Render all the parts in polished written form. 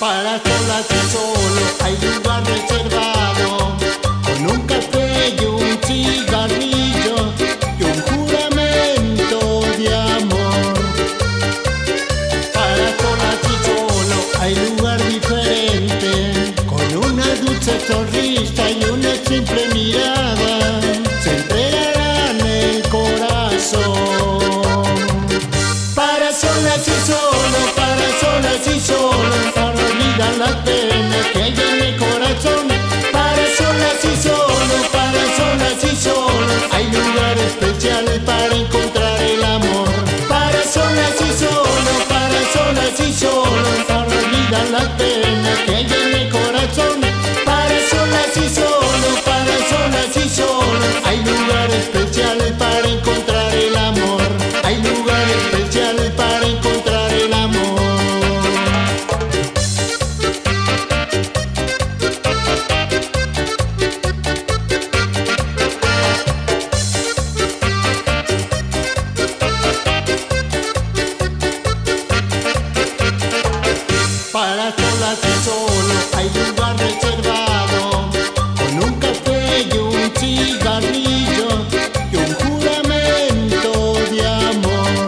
Para solas y solo hay lugar reservado, con un café y un cigarrillo y un juramento de amor. Para solas y solo hay lugar diferente, con una dulce sonrisa y una simple mirada, se entregarán el corazón. Para solas y solo, para solas y solo, para olvidar las penas que hay en el corazón. Para solas y solo, para solas y solo, hay lugar especial para encontrar el amor. Para solas y solo, para solas y solo, para olvidar las penas que hay en el corazón. Para solas y solo, para solas y solo, hay lugar especial para encontrar el amor. Hay lugar especial para encontrar el amor. Para solas y solo hay lugar reservado, con un café y un cigarrillo y un juramento de amor.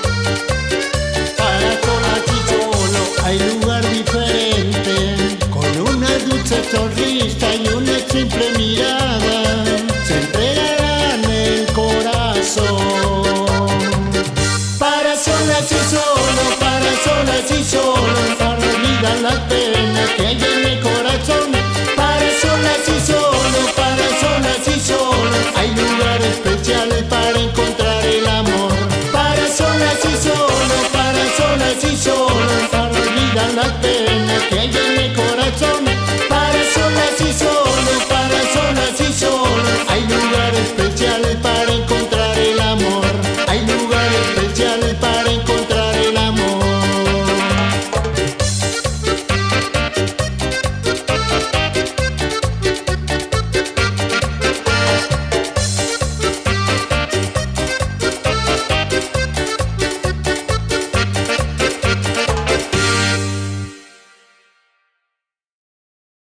Para solas y solo hay lugar diferente, con una dulce sonrisa y una simple mirada, se entregarán el corazón. Para solas y solo, para solas y solo, para olvidar las penas que hay en el corazón. Para solas y solo, para solas y solo, hay lugar especial para encontrar el amor. Para solas y solo, para solas y solo, para olvidar las penas que hay en el corazón.